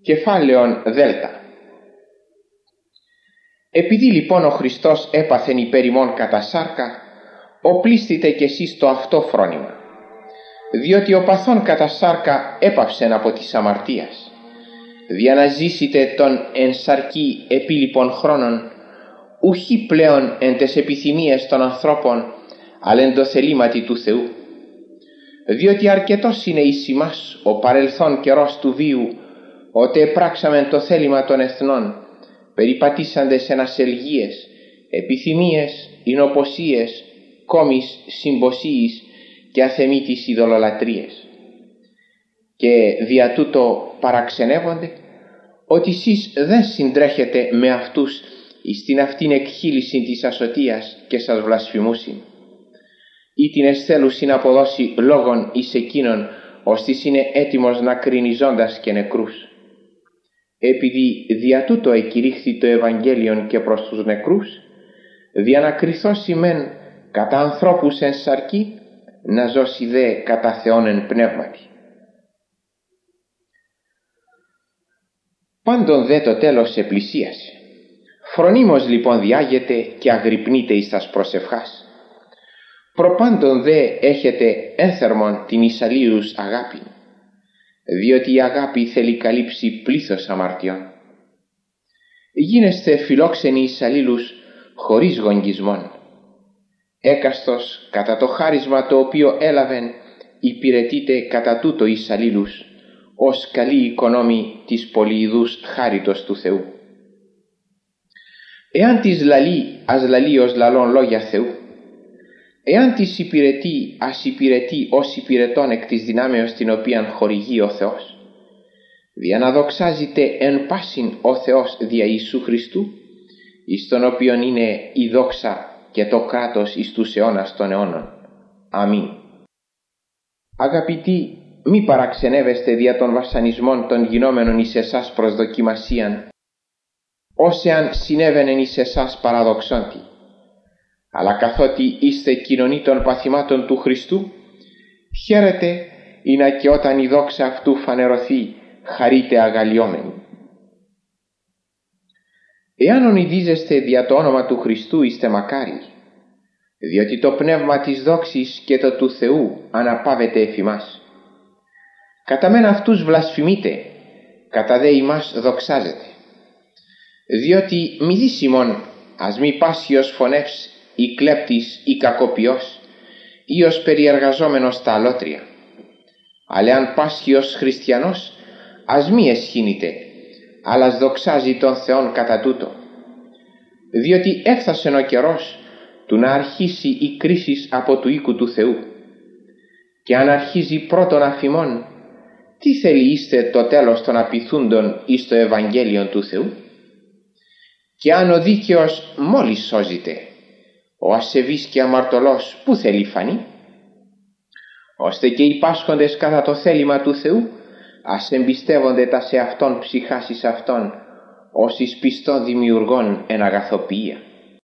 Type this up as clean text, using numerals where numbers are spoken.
Κεφάλαιον Δέλτα. Επειδή λοιπόν ο Χριστός έπαθεν υπέρ ημών κατά σάρκα, οπλίστητε κι εσείς το αυτό φρόνημα. Διότι ο παθών κατά σάρκα έπαυσεν από της αμαρτίας. Δια να ζήσετε τον εν σαρκή επί λοιπόν χρόνων, ουχή πλέον εν τες επιθυμίες των ανθρώπων, αλλά εν το θελήματι του Θεού. Διότι αρκετός είναι εις ημάς ο παρελθόν καιρός του βίου, ότε πράξαμεν το θέλημα των εθνών, περιπατήσαντες εν ασελγίες, επιθυμίες, εινοποσίες, κόμις, συμποσίης και αθεμίτης ειδωλολατρίες. Και δια τούτο παραξενεύονται, ότι εσείς δεν συντρέχετε με αυτούς εις την αυτήν εκχύληση της ασωτείας και σας βλασφημούσιν, ή την εσθέλουσιν αποδώσει λόγων εις εκείνον, ώστις είναι έτοιμος να κρινιζώντας και νεκρούς. Επειδή δια τούτο εκηρύχθη το Ευαγγέλιον και προς τους νεκρούς, δια να κριθώσει μεν κατά ανθρώπους εν σαρκή, να ζώσει δε κατά Θεόν εν πνεύματι. Πάντων δε το τέλος επλησίασε. Φρονίμως λοιπόν διάγεται και αγρυπνείτε εις τας προσευχάς. Προπάντων δε έχετε ένθερμον την εις αλλήλους αγάπη, διότι η αγάπη θέλει καλύψει πλήθος αμαρτιών. Γίνεστε φιλόξενοι εις αλλήλους χωρίς γογγισμόν. Έκαστος κατά το χάρισμα το οποίο έλαβεν, υπηρετείτε κατά τούτο εις αλλήλους, ως καλή οικονόμη της πολυειδούς χάριτος του Θεού. Εάν της λαλεί, ας λαλεί ως λαλών λόγια Θεού. Εάν της υπηρετεί, ας υπηρετεί ως υπηρετών εκ της δυνάμεως την οποίαν χορηγεί ο Θεός. Δια να δοξάζεται εν πάσιν ο Θεός δια Ιησού Χριστού, εις τον οποίον είναι η δόξα και το κράτος εις τους αιώνας των αιώνων. Αμήν. Αγαπητοί, μη παραξενεύεστε δια των βασανισμών των γινόμενων εις εσάς προς δοκιμασίαν, ως εάν συνέβαινεν εις εσάς παραδοξόντι. Αλλά καθότι είστε κοινωνοί των παθημάτων του Χριστού, χαίρετε είναι και όταν η δόξα αυτού φανερωθεί, χαρείτε αγαλιόμενοι. Εάν ονειδίζεστε δια το όνομα του Χριστού, είστε μακάριοι, διότι το πνεύμα της δόξης και το του Θεού αναπαύεται εφ' ημάς. Κατά μεν αυτούς βλασφημείτε, κατά δε ημάς δοξάζετε. Διότι μη δύσιμον ας μη πάσιος φωνεύς ή κλέπτης ή κακοποιός ή ως περιεργαζόμενος στα αλότρια. Αλλά αν πάσχιος χριστιανός, ας μη εσχήνεται, αλλά ας δοξάζει τον Θεόν κατά τούτο. Διότι έφθασεν ο καιρός του να αρχίσει η κρίση από του οίκου του Θεού. Και αν αρχίζει πρώτον αφημών, τι θέλει είστε το τέλος των απειθούντων εις το Ευαγγέλιον του Θεού? Και αν ο δίκαιος μόλις σώζεται, ο ασεβής και αμαρτωλός πού θέλει φανεί? Ώστε και οι πάσχοντες κατά το θέλημα του Θεού ας εμπιστεύονται τα σε αυτόν ψυχάς εις αυτόν, ως εις πιστών δημιουργών εν αγαθοποιία.